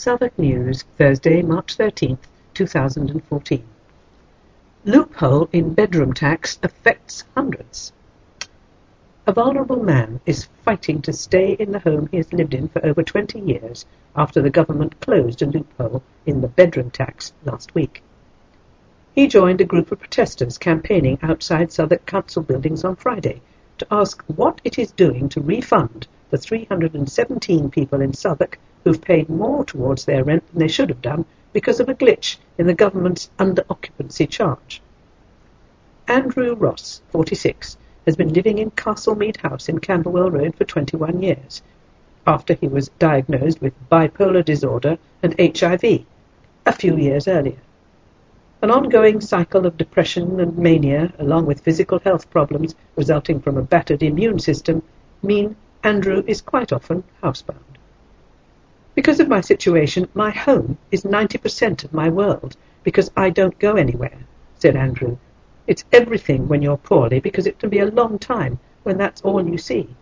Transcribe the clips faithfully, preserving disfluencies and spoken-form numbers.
Southwark News, Thursday, March thirteenth, two thousand fourteen. Loophole in bedroom tax affects hundreds. A vulnerable man is fighting to stay in the home he has lived in for over twenty years after the government closed a loophole in the bedroom tax last week. He joined a group of protesters campaigning outside Southwark Council buildings on Friday to ask what it is doing to refund the three hundred seventeen people in Southwark who've paid more towards their rent than they should have done because of a glitch in the government's under-occupancy charge. Andrew Ross, forty-six, has been living in Castlemead House in Camberwell Road for twenty-one years, after he was diagnosed with bipolar disorder and H I V a few years earlier. An ongoing cycle of depression and mania, along with physical health problems resulting from a battered immune system, mean Andrew is quite often housebound. Because of my situation, my home is ninety percent of my world, because I don't go anywhere, said Andrew. It's everything when you're poorly, because it can be a long time when that's all you see.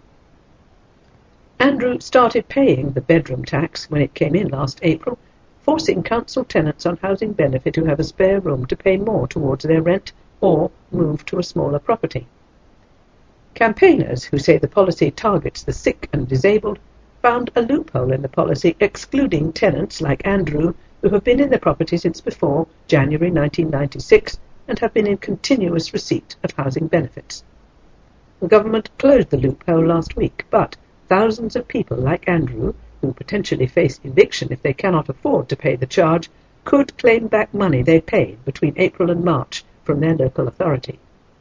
Andrew started paying the bedroom tax when it came in last April, forcing council tenants on housing benefit who have a spare room to pay more towards their rent or move to a smaller property. Campaigners who say the policy targets the sick and disabled found a loophole in the policy excluding tenants like Andrew who have been in their property since before January nineteen ninety-six and have been in continuous receipt of housing benefits. The government closed the loophole last week, but thousands of people like Andrew, who potentially face eviction if they cannot afford to pay the charge, could claim back money they paid between April and March from their local authority.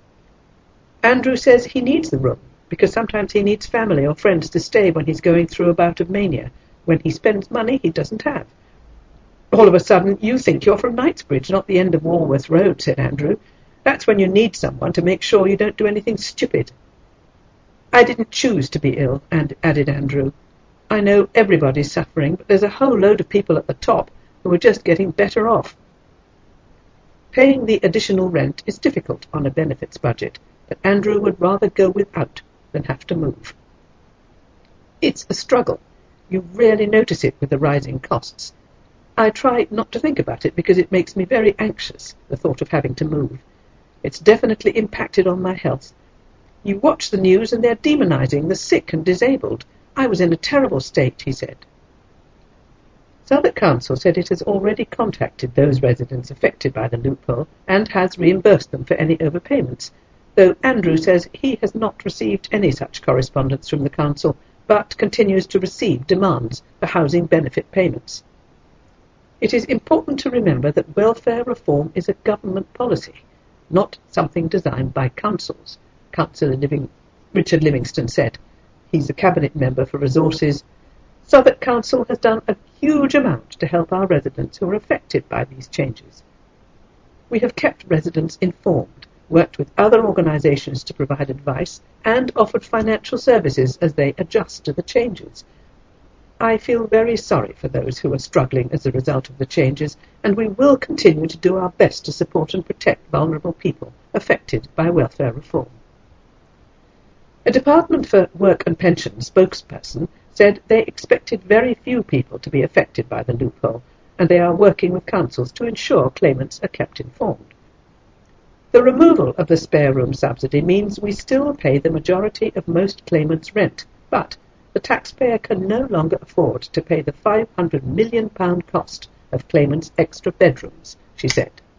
Andrew says he needs the room because sometimes he needs family or friends to stay when he's going through a bout of mania, when he spends money he doesn't have. All of a sudden you think you're from Knightsbridge, not the end of Walworth Road, said Andrew. That's when you need someone to make sure you don't do anything stupid. I didn't choose to be ill, and added Andrew. I know everybody's suffering, but there's a whole load of people at the top who are just getting better off. Paying the additional rent is difficult on a benefits budget, but Andrew would rather go without than have to move. It's a struggle. You rarely notice it with the rising costs. I try not to think about it because it makes me very anxious, the thought of having to move. It's definitely impacted on my health. You watch the news and they're demonising the sick and disabled. I was in a terrible state, he said. Southwark Council said it has already contacted those residents affected by the loophole and has reimbursed them for any overpayments, though Andrew says he has not received any such correspondence from the council, but continues to receive demands for housing benefit payments. It is important to remember that welfare reform is a government policy, not something designed by councils, Councillor Living, Richard Livingston said. He's a cabinet member for resources. Southwark Council has done a huge amount to help our residents who are affected by these changes. We have kept residents informed, worked with other organisations to provide advice, and offered financial services as they adjust to the changes. I feel very sorry for those who are struggling as a result of the changes, and we will continue to do our best to support and protect vulnerable people affected by welfare reform. A Department for Work and Pensions spokesperson said they expected very few people to be affected by the loophole, and they are working with councils to ensure claimants are kept informed. The removal of the spare room subsidy means we still pay the majority of most claimants' rent, but the taxpayer can no longer afford to pay the five hundred million pounds cost of claimants' extra bedrooms, she said.